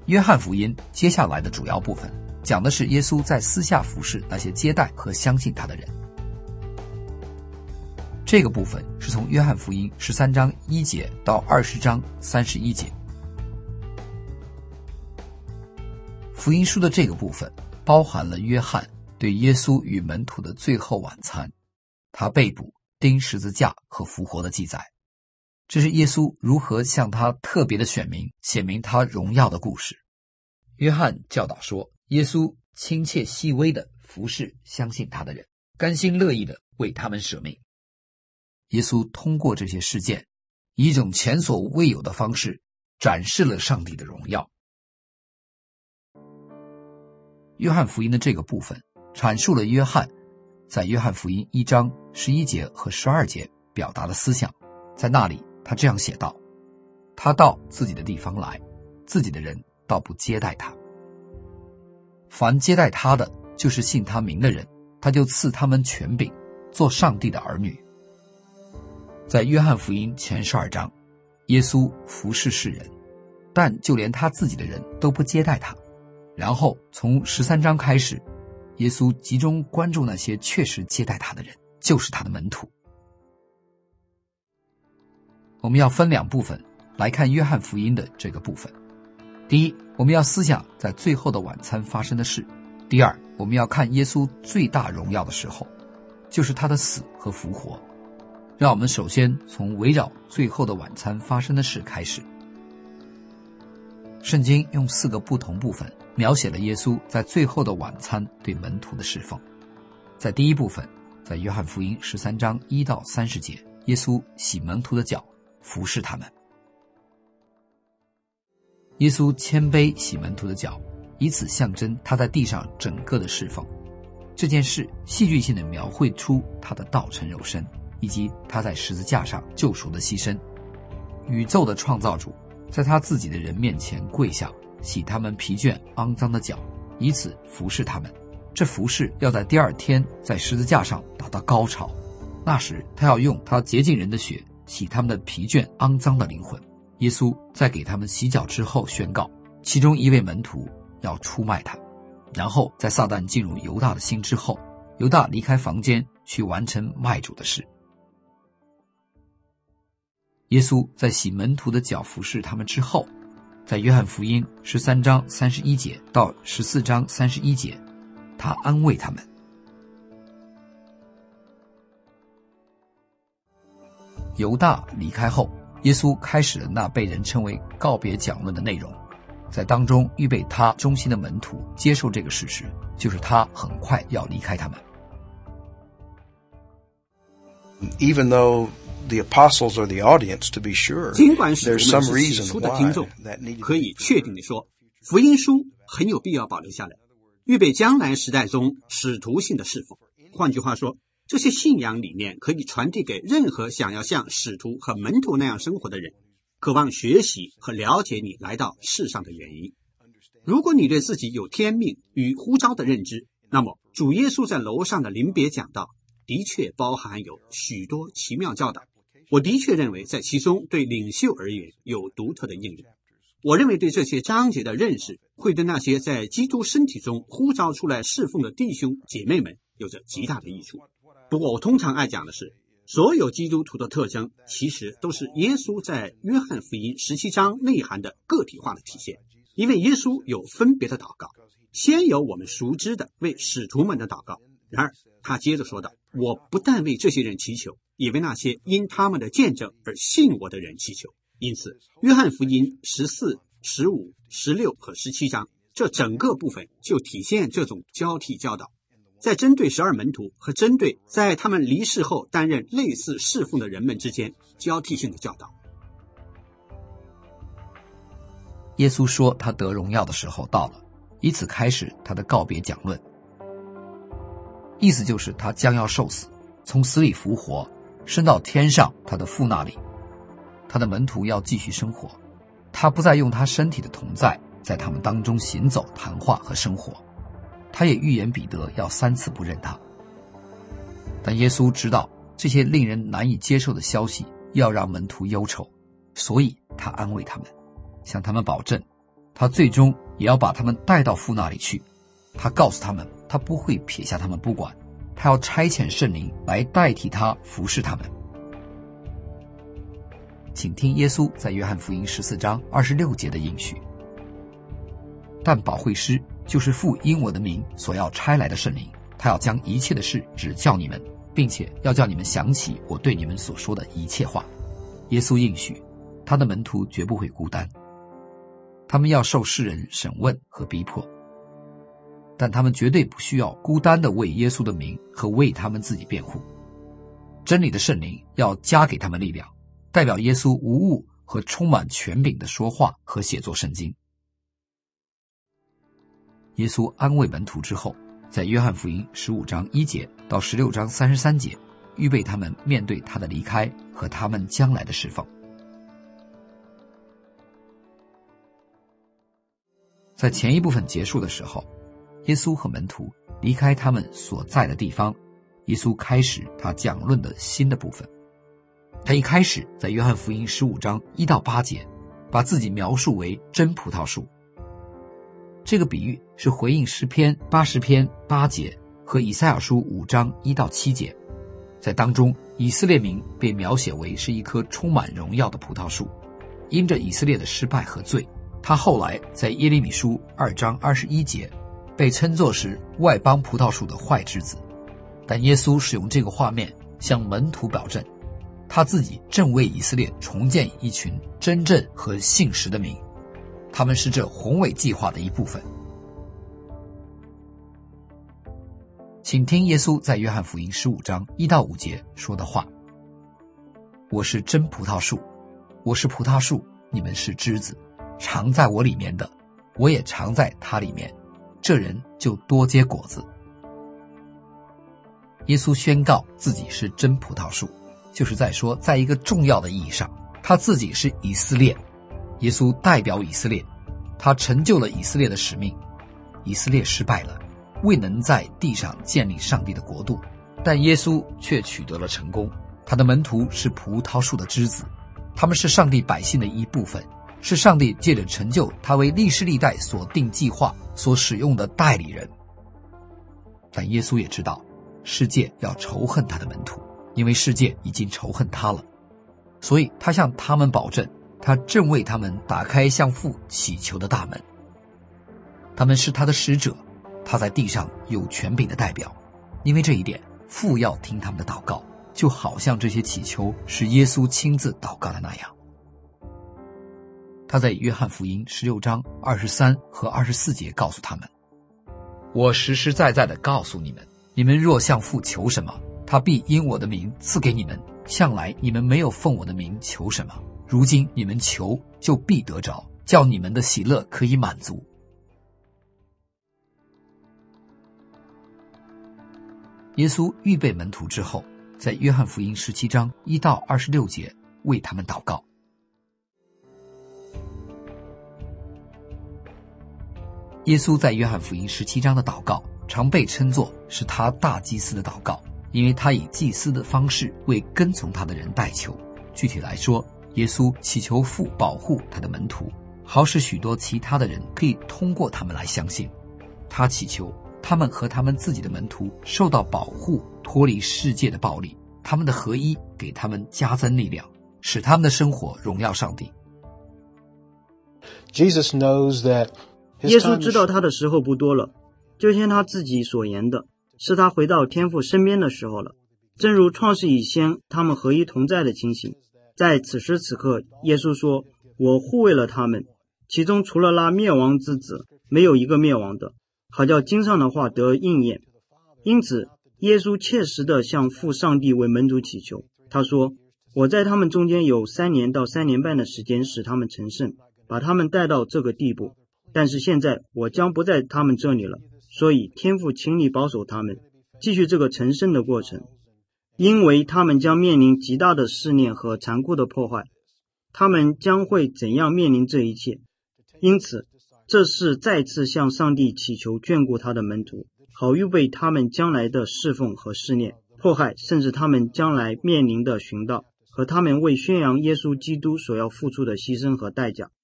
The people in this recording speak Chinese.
约翰福音接下来的主要部分讲的是耶稣在私下服侍那些接待和相信他的人。这个部分是从约翰福音13章1节到20章31节。福音书的这个部分包含了约翰对耶稣与门徒的最后晚餐，他被捕、钉十字架和复活的记载。这是耶稣如何向他特别的选民显明他荣耀的故事。约翰教导说，耶稣亲切细微地服侍相信他的人，甘心乐意地为他们舍命。耶稣通过这些事件，以一种前所未有的方式展示了上帝的荣耀。约翰福音的这个部分阐述了约翰在约翰福音1章11节和12节表达的思想。在那里他这样写道，他到自己的地方来，自己的人倒不接待他。凡接待他的，就是信他名的人，他就赐他们权柄，做上帝的儿女。在约翰福音前12章，耶稣服侍世人，但就连他自己的人都不接待他。然后从13章开始，耶稣集中关注那些确实接待他的人，就是他的门徒。我们要分2部分来看约翰福音的这个部分。第一，我们要思想在最后的晚餐发生的事。第二，我们要看耶稣最大荣耀的时候，就是他的死和复活。让我们首先从围绕最后的晚餐发生的事开始。圣经用4个不同部分描写了耶稣在最后的晚餐对门徒的侍奉。在第一部分，在约翰福音13章1到30节，耶稣洗门徒的脚，服侍他们。耶稣谦卑洗门徒的脚，以此象征他在地上整个的侍奉。这件事戏剧性地描绘出他的道成肉身，以及他在十字架上救赎的牺牲。宇宙的创造主在他自己的人面前跪下，洗他们疲倦肮脏的脚，以此服侍他们。这服侍要在第2天在十字架上达到高潮，那时他要用他洁净人的血洗他们的疲倦肮脏的灵魂。耶稣在给他们洗脚之后宣告，其中一位门徒要出卖他。然后在撒旦进入犹大的心之后，犹大离开房间去完成卖主的事。耶稣在洗门徒的脚服侍他们之后，在约翰福音13章31节到14章31节，他安慰他们。犹大离开后，耶稣开始了那被人称为告别讲论的内容，在当中预备他忠心的门徒接受这个事实，就是他很快要离开他们。 Even though the apostles are the audience, to be sure, 尽管使徒 there's 们 some 是起 reason 初的听众 why that needed， 可以确定地说，福音书很有必要保留下来，预备将来时代中使徒性的侍奉。换句话说，这些信仰理念可以传递给任何想要像使徒和门徒那样生活的人，渴望学习和了解你来到世上的原因。如果你对自己有天命与呼召的认知，那么主耶稣在楼上的临别讲道的确包含有许多奇妙教导。我的确认为在其中对领袖而言有独特的应用。我认为对这些章节的认识会对那些在基督身体中呼召出来侍奉的弟兄姐妹们有着极大的益处。不过我通常爱讲的是，所有基督徒的特征其实都是耶稣在约翰福音17章内涵的个体化的体现。因为耶稣有分别的祷告，先有我们熟知的为使徒们的祷告，然而他接着说道，我不但为这些人祈求，也为那些因他们的见证而信我的人祈求。因此约翰福音14、15、16和17章这整个部分就体现这种交替教导，在针对12门徒和针对在他们离世后担任类似侍奉的人们之间交替性的教导。 耶稣说他得荣耀的时候到了，以此开始他的告别讲论。意思就是他将要受死，从死里复活，升到天上他的父那里。他的门徒要继续生活，他不再用他身体的同在在他们当中行走、谈话和生活。他也预言彼得要3次不认他。但耶稣知道这些令人难以接受的消息要让门徒忧愁，所以他安慰他们，向他们保证他最终也要把他们带到父那里去。他告诉他们，他不会撇下他们不管，他要差遣圣灵来代替他服侍他们。请听耶稣在约翰福音14章26节的应许：但保惠师就是父因我的名所要差来的圣灵，他要将一切的事指教你们，并且要叫你们想起我对你们所说的一切话。耶稣应许他的门徒绝不会孤单，他们要受世人审问和逼迫，但他们绝对不需要孤单地为耶稣的名和为他们自己辩护。真理的圣灵要加给他们力量，代表耶稣无误和充满权柄的说话和写作圣经。耶稣安慰门徒之后，在约翰福音15章1节到16章33节，预备他们面对他的离开和他们将来的侍奉。在前一部分结束的时候，耶稣和门徒离开他们所在的地方，耶稣开始他讲论的新的部分。他一开始在约翰福音15章1到8节，把自己描述为真葡萄树。这个比喻是回应诗篇80篇8节和以赛亚书5章1到7节。在当中，以色列民被描写为是一棵充满荣耀的葡萄树。因着以色列的失败和罪，他后来在耶利米书2章21节被称作是外邦葡萄树的坏枝子。但耶稣使用这个画面向门徒表证，他自己正为以色列重建一群真正和信实的民，他们是这宏伟计划的一部分。请听耶稣在约翰福音15章1到5节说的话：我是真葡萄树，我是葡萄树，你们是枝子，常在我里面的，我也常在他里面，这人就多结果子。耶稣宣告自己是真葡萄树，就是在说，在一个重要的意义上，他自己是以色列。耶稣代表以色列，他成就了以色列的使命。以色列失败了，未能在地上建立上帝的国度，但耶稣却取得了成功。他的门徒是葡萄树的枝子，他们是上帝百姓的一部分，是上帝借着成就他为历世历代所定计划所使用的代理人。但耶稣也知道世界要仇恨他的门徒，因为世界已经仇恨他了，所以他向他们保证，他正为他们打开向父祈求的大门。他们是他的使者，他在地上有权柄的代表，因为这一点，父要听他们的祷告，就好像这些祈求是耶稣亲自祷告的那样。他在约翰福音16章23和24节告诉他们：我实实在在地告诉你们，你们若向父求什么，他必因我的名赐给你们。向来你们没有奉我的名求什么，如今你们求，就必得着，叫你们的喜乐可以满足。耶稣预备门徒之后，在约翰福音17章1到26节为他们祷告。耶稣在约翰福音17章的祷告常被称作是他大祭司的祷告，因为他以祭司的方式为跟从他的人代求。具体来说，耶稣祈求父保护他的门徒，好使许多其他的人可以通过他们来相信。他祈求他们和他们自己的门徒受到保护，脱离世界的暴力，他们的合一给他们加增力量，使他们的生活荣耀上帝。 Jesus knows that 耶稣知道他的时候不多了，就像他自己所言的，是他回到天父身边的时候了。正如创世以先他们合一同在的情形，在此时此刻，耶稣说，我护卫了他们，其中除了那灭亡之子，没有一个灭亡的，好叫经上的话得应验。因此耶稣切实地向父上帝为门徒祈求，他说，我在他们中间有3年到3年半的时间使他们成圣，把他们带到这个地步，但是现在我将不在他们这里了，所以天父请你保守他们，继续这个成圣的过程，因为他们将面临极大的试炼和残酷的破坏，他们将会怎样面临这一切？因此这是再次向上帝祈求眷顾他的门徒，好预备他们将来的侍奉和试炼、迫害，甚至他们将来面临的寻道，和他们为宣扬耶稣基督所要付出的牺牲和代价。